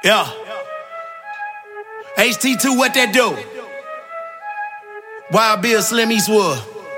Yeah. HT2, what that do? Wild Bill, Slim Eastwood.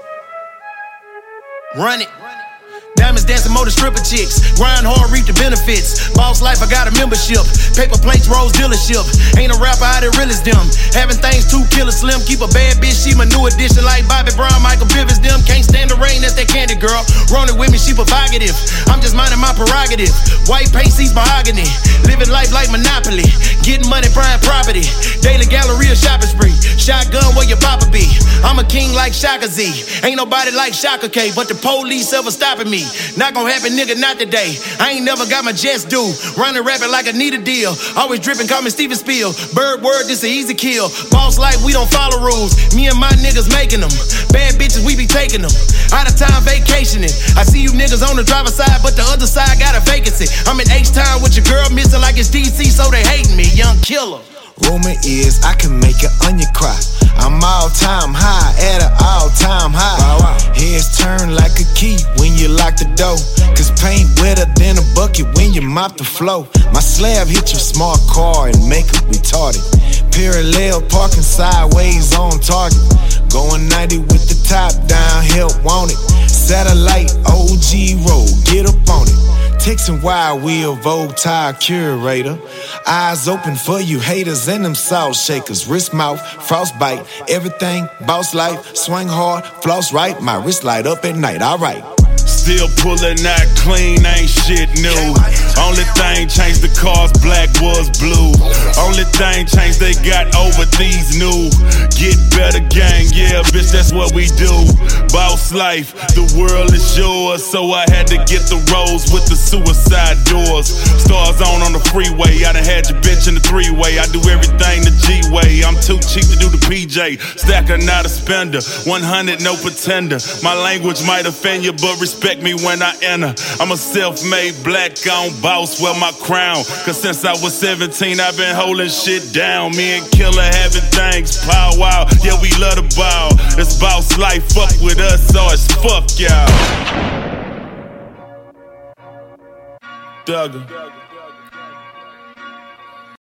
Run it. Diamonds dancing, motor stripper chicks. Grind hard, reap the benefits. Boss life, I got a membership. Paper plates, Rose dealership. Ain't a rapper out there real as them. Having things too killer slim. Keep a bad bitch, she my new addition. Like Bobby Brown, Michael Bivins, them. Can't stand the rain, that's that candy girl. Rolling with me, she provocative. I'm just minding my prerogative. White paint seats, mahogany. Living life like Monopoly. Getting money, prime property. Daily Galleria shopping spree. Shotgun where your papa be. I'm a king like Shaka Z. Ain't nobody like Shaka K, but the police ever stopping me. Not gon' happen, nigga, not today. I ain't never got my jets due. Running rapping like I need a deal. Always dripping, call me Steven Spiel. Bird word, this a easy kill. Boss life, we don't follow rules. Me and my niggas making them. Bad bitches, we be taking them. Out of time vacationing. I see you niggas on the driver's side, but the other side got a vacancy. I'm in H-Town with your girl missing like it's DC, so they hating me. Young killer. Rumor is I can make an onion cry. I'm all-time high, at an all-time high. Heads turn like a key when you lock the door. Cause paint wetter than a bucket when you mop the floor. My slab hit your smart car and make it retarded. Parallel parking sideways on target. Going 90 with the top down, help want it. Satellite OG road, get up on it. Texting wide wheel, Vogue tire curator. Eyes open for you haters and them salt shakers. Wrist mouth, frostbite, everything, boss life. Swing hard, floss right, my wrist light up at night, alright. Still pulling out clean, ain't shit new. Only thing changed, the cars black was blue. Only thing changed, they got over these new. Get better gang, yeah, bitch, that's what we do. Boss life, the world is yours. So I had to get the rose with the suicide doors. Stars on the freeway, I done had your bitch in the three-way. I do everything the G-way, I'm too cheap to do the PJ. Stacker, not a spender, 100, no pretender. My language might offend you, but respect me when I enter. I'm a self-made black-owned boss, wear my crown. Cause since I was 17, I've been holding shit down. Me and Killer having things pow wow. Yeah, we love the ball. It's boss life, fuck with us, so it's fuck y'all. Duggar.